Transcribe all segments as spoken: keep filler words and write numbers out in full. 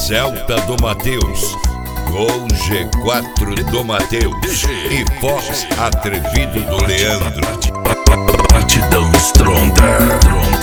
Celta do Mateus, Gol G quatro do Mateus e Fox Atrevido do Leandro. Batidão estronda.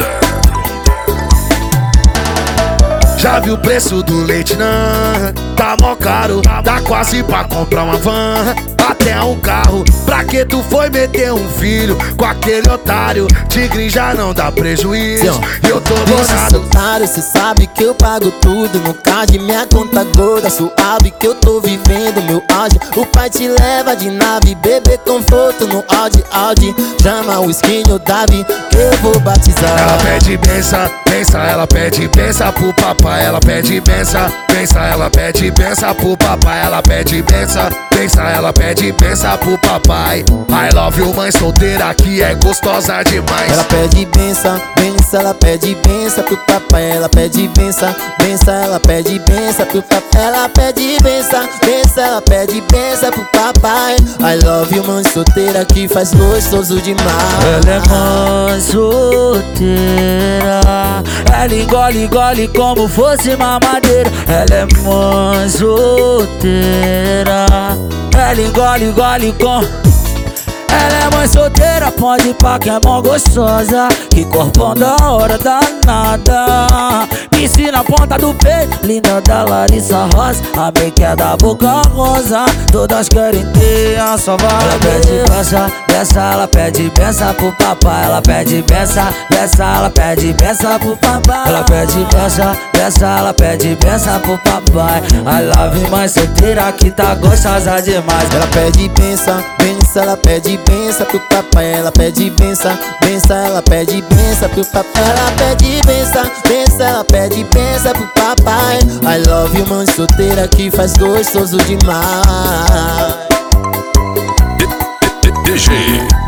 Já viu o preço do leite, não? Tá mó caro, tá quase pra comprar uma van, até um carro. Pra que tu foi meter um filho com aquele otário? Tigre já não dá prejuízo e eu tô bonado. Otário, cê sabe que eu pago tudo no card, minha conta gorda, suave que eu tô vivendo meu auge. O pai te leva de nave, bebê conforto no Audi, Audi. Chama o skinny Davi que eu vou batizar. Ela pede benção, benção, ela pede benção pro papai. Ela pede benção, benção, ela pede benção pro papai. Ela pede benção, benção, ela pede benção pro papai. I love you, mãe solteira que é gostosa demais. Ela pede benção, benção, ela pede benção pro papai. Ela pede benção, benção, ela pede benção pro papai. Ela pede benção, benção, ela pede benção pro papai. I love you, mãe solteira que faz gostoso demais. Ela é mãe solteira, ela engole, engole como fosse mamadeira. Ela é mãe solteira, ela engole, engole com... Ela é mãe solteira, pode ir pra que é mó gostosa, que corpão da hora danada. Piscina na ponta do peito, linda da Larissa Rosa. A make é da boca rosa, todas querem ter a sua vaga. Ela pede benção, benção, ela pede benção pro papai. Ela pede benção, benção, ela pede benção pro papai. Ela pede benção, benção, ela pede benção pro papai. I love you, mãe solteira que tá gostosa demais. Ela pede benção, benção, ela pede benção pro papai. Ela pede benção, benção, ela pede benção pro papai. Ela pede benção, benção, ela pede benção pro papai. I love you, mãe solteira que faz gostoso demais. D G